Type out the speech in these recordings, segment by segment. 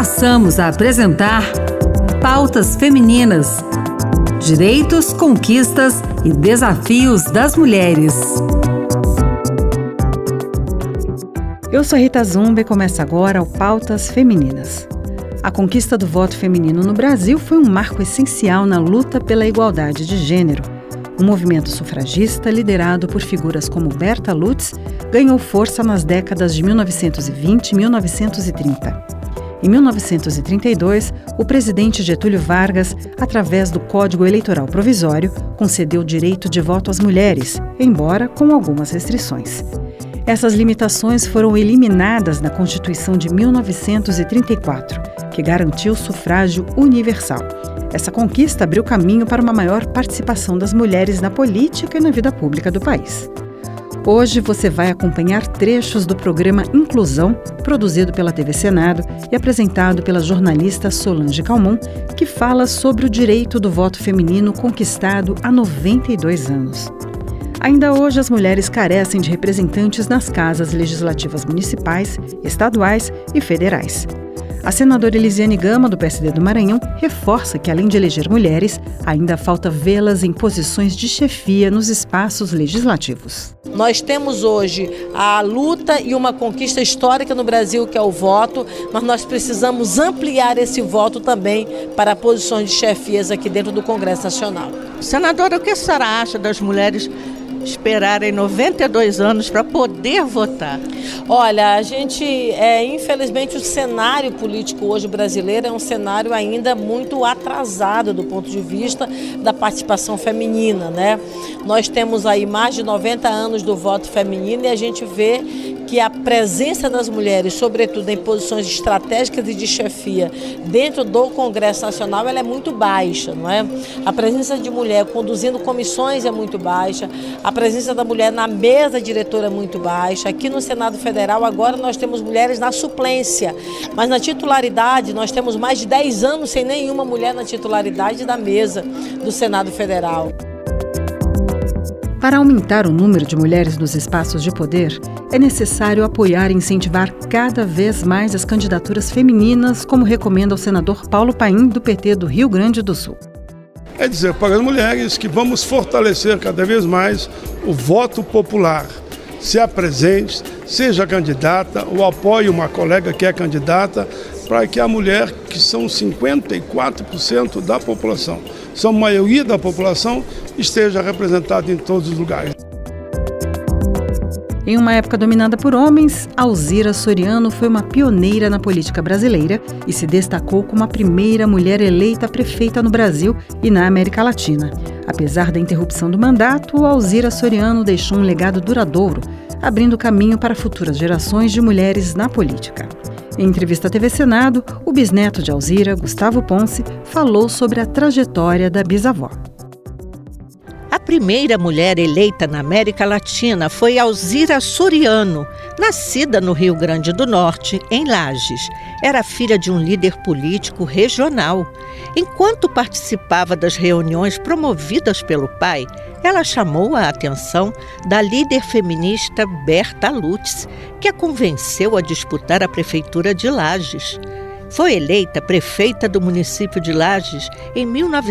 Passamos a apresentar Pautas Femininas: direitos, conquistas e desafios das mulheres. Eu sou Rita Zumba e começa agora o Pautas Femininas. A conquista do voto feminino no Brasil foi um marco essencial na luta pela igualdade de gênero. O movimento sufragista, liderado por figuras como Berta Lutz, ganhou força nas décadas de 1920 e 1930. Em 1932, o presidente Getúlio Vargas, através do Código Eleitoral Provisório, concedeu o direito de voto às mulheres, embora com algumas restrições. Essas limitações foram eliminadas na Constituição de 1934, que garantiu o sufrágio universal. Essa conquista abriu caminho para uma maior participação das mulheres na política e na vida pública do país. Hoje você vai acompanhar trechos do programa Inclusão, produzido pela TV Senado e apresentado pela jornalista Solange Calmon, que fala sobre o direito do voto feminino conquistado há 92 anos. Ainda hoje, as mulheres carecem de representantes nas casas legislativas municipais, estaduais e federais. A senadora Elisiane Gama, do PSD do Maranhão, reforça que, além de eleger mulheres, ainda falta vê-las em posições de chefia nos espaços legislativos. Nós temos hoje a luta e uma conquista histórica no Brasil, que é o voto, mas nós precisamos ampliar esse voto também para posições de chefias aqui dentro do Congresso Nacional. Senadora, o que a senhora acha das mulheres esperarem 92 anos para poder votar? Olha, infelizmente o cenário político hoje brasileiro é um cenário ainda muito atrasado do ponto de vista da participação feminina, né? Nós temos aí mais de 90 anos do voto feminino e a gente vê que a presença das mulheres, sobretudo em posições estratégicas e de chefia dentro do Congresso Nacional, ela é muito baixa, não é? A presença de mulher conduzindo comissões é muito baixa, a presença da mulher na mesa diretora é muito baixa. Aqui no Senado Federal agora nós temos mulheres na suplência, mas na titularidade nós temos mais de 10 anos sem nenhuma mulher na titularidade da mesa do Senado Federal. Para aumentar o número de mulheres nos espaços de poder, é necessário apoiar e incentivar cada vez mais as candidaturas femininas, como recomenda o senador Paulo Paim, do PT do Rio Grande do Sul. É dizer para as mulheres que vamos fortalecer cada vez mais o voto popular. Se apresente, seja candidata ou apoie uma colega que é candidata, para que a mulher, que são 54% da população, são a maioria da população, esteja representada em todos os lugares. Em uma época dominada por homens, Alzira Soriano foi uma pioneira na política brasileira e se destacou como a primeira mulher eleita prefeita no Brasil e na América Latina. Apesar da interrupção do mandato, Alzira Soriano deixou um legado duradouro, abrindo caminho para futuras gerações de mulheres na política. Em entrevista à TV Senado, o bisneto de Alzira, Gustavo Ponce, falou sobre a trajetória da bisavó. A primeira mulher eleita na América Latina foi Alzira Soriano, nascida no Rio Grande do Norte, em Lages. Era filha de um líder político regional. Enquanto participava das reuniões promovidas pelo pai, ela chamou a atenção da líder feminista Berta Lutz, que a convenceu a disputar a prefeitura de Lages. Foi eleita prefeita do município de Lages em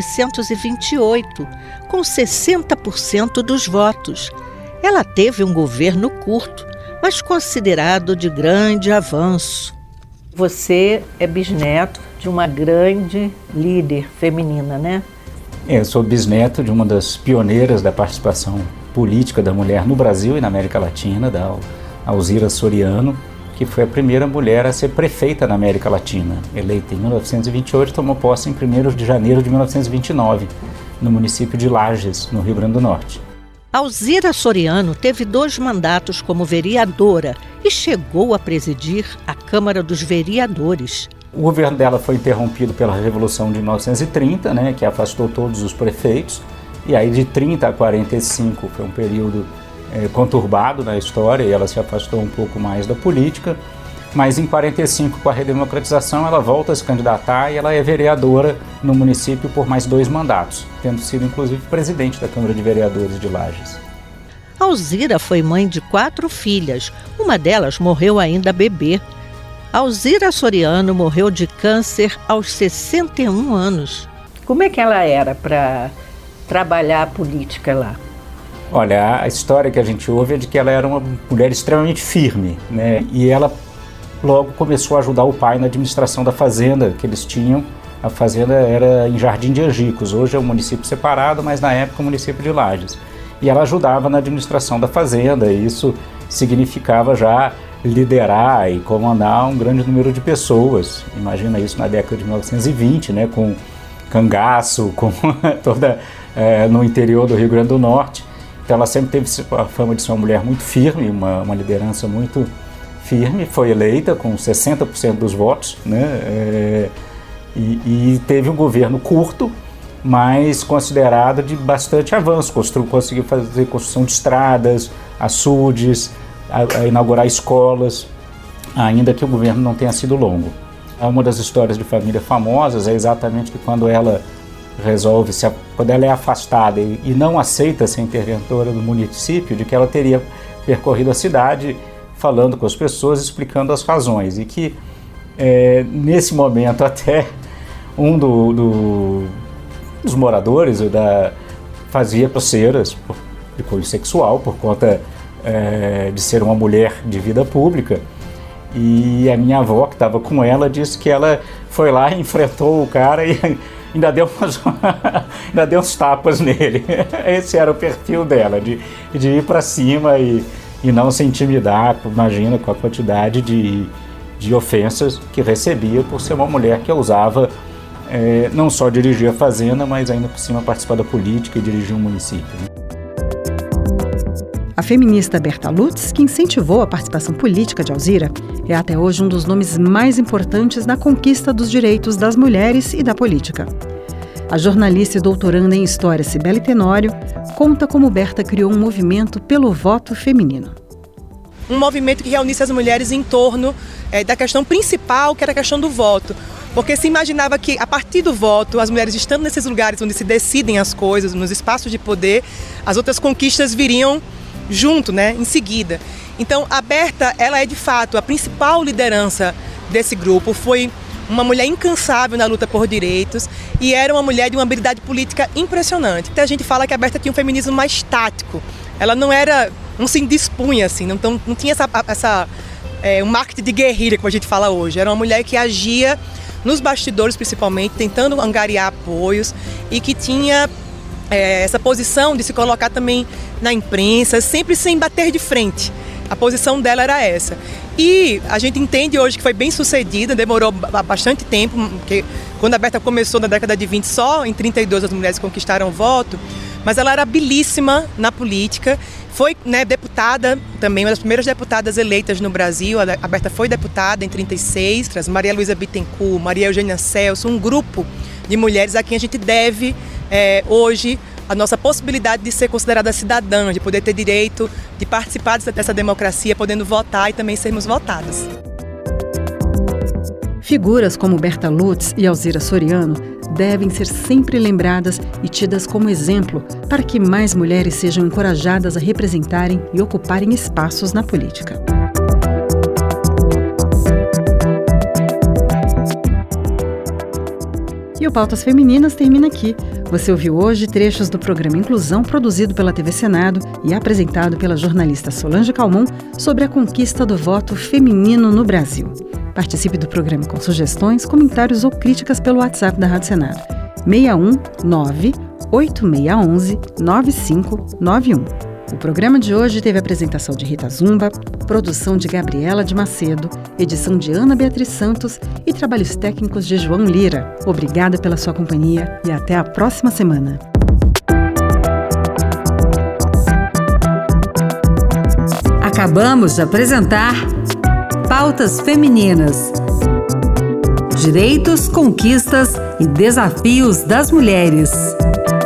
1928, com 60% dos votos. Ela teve um governo curto, mas considerado de grande avanço. Você é bisneto de uma grande líder feminina, né? Eu sou bisneto de uma das pioneiras da participação política da mulher no Brasil e na América Latina, da Alzira Soriano, que foi a primeira mulher a ser prefeita na América Latina. Eleita em 1928, tomou posse em 1º de janeiro de 1929, no município de Lages, no Rio Grande do Norte. Alzira Soriano teve 2 mandatos como vereadora e chegou a presidir a Câmara dos Vereadores. O governo dela foi interrompido pela Revolução de 1930, que afastou todos os prefeitos, e aí de 30 a 45 foi um período conturbado na história e ela se afastou um pouco mais da política, mas em 45, com a redemocratização, ela volta a se candidatar e ela é vereadora no município por mais 2 mandatos, tendo sido inclusive presidente da Câmara de Vereadores de Lages. Alzira foi mãe de 4 filhas, uma delas morreu ainda bebê. Alzira Soriano morreu de câncer aos 61 anos. Como é que ela era para trabalhar a política lá? Olha, a história que a gente ouve é de que ela era uma mulher extremamente firme, né? E ela logo começou a ajudar o pai na administração da fazenda que eles tinham. A fazenda era em Jardim de Angicos, hoje é um município separado, mas na época o município de Lages. E ela ajudava na administração da fazenda, e isso significava já liderar e comandar um grande número de pessoas. Imagina isso na década de 1920, né, com cangaço, com toda no interior do Rio Grande do Norte. Então ela sempre teve a fama de ser uma mulher muito firme, uma liderança muito firme, foi eleita com 60% dos votos, né, e teve um governo curto, mas considerado de bastante avanço. Conseguiu fazer construção de estradas, açudes, a inaugurar escolas, ainda que o governo não tenha sido longo. Uma das histórias de família famosas é exatamente que quando ela quando ela é afastada e não aceita ser interventora do município, de que ela teria percorrido a cidade falando com as pessoas, explicando as razões, e que nesse momento até um dos moradores fazia pulseiras de cunho sexual por conta de ser uma mulher de vida pública. E a minha avó, que estava com ela, disse que ela foi lá e enfrentou o cara e ainda deu uns tapas nele. Esse era o perfil dela, de ir para cima e não se intimidar, imagina, com a quantidade de ofensas que recebia por ser uma mulher que ousava não só dirigir a fazenda, mas ainda por cima participar da política e dirigir um município. A feminista Berta Lutz, que incentivou a participação política de Alzira, é até hoje um dos nomes mais importantes na conquista dos direitos das mulheres e da política. A jornalista e doutoranda em História Cibele Tenório conta como Berta criou um movimento pelo voto feminino. Um movimento que reunisse as mulheres em torno da questão principal, que era a questão do voto. Porque se imaginava que, a partir do voto, as mulheres estando nesses lugares onde se decidem as coisas, nos espaços de poder, as outras conquistas viriam junto, né, em seguida. Então, a Berta, ela é de fato a principal liderança desse grupo, foi uma mulher incansável na luta por direitos e era uma mulher de uma habilidade política impressionante. Até a gente fala que a Berta tinha um feminismo mais tático, ela não se indispunha assim, não tinha um marketing de guerrilha, como a gente fala hoje. Era uma mulher que agia nos bastidores, principalmente, tentando angariar apoios e que tinha essa posição de se colocar também na imprensa, sempre sem bater de frente. A posição dela era essa. E a gente entende hoje que foi bem sucedida, demorou bastante tempo, porque quando a Berta começou na década de 20, só em 32 as mulheres conquistaram o voto, mas ela era habilíssima na política, foi, né, deputada também, uma das primeiras deputadas eleitas no Brasil. A Berta foi deputada em 36, traz Maria Luísa Bittencourt, Maria Eugênia Celso, um grupo de mulheres a quem a gente deve hoje a nossa possibilidade de ser considerada cidadã, de poder ter direito de participar dessa democracia, podendo votar e também sermos votadas. Figuras como Berta Lutz e Alzira Soriano devem ser sempre lembradas e tidas como exemplo para que mais mulheres sejam encorajadas a representarem e ocuparem espaços na política. E o Pautas Femininas termina aqui. Você ouviu hoje trechos do programa Inclusão, produzido pela TV Senado e apresentado pela jornalista Solange Calmon, sobre a conquista do voto feminino no Brasil. Participe do programa com sugestões, comentários ou críticas pelo WhatsApp da Rádio Senado. 619-8611-9591. O programa de hoje teve a apresentação de Rita Zumba, produção de Gabriela de Macedo, edição de Ana Beatriz Santos e trabalhos técnicos de João Lira. Obrigada pela sua companhia e até a próxima semana. Acabamos de apresentar Pautas Femininas. Direitos, conquistas e desafios das mulheres.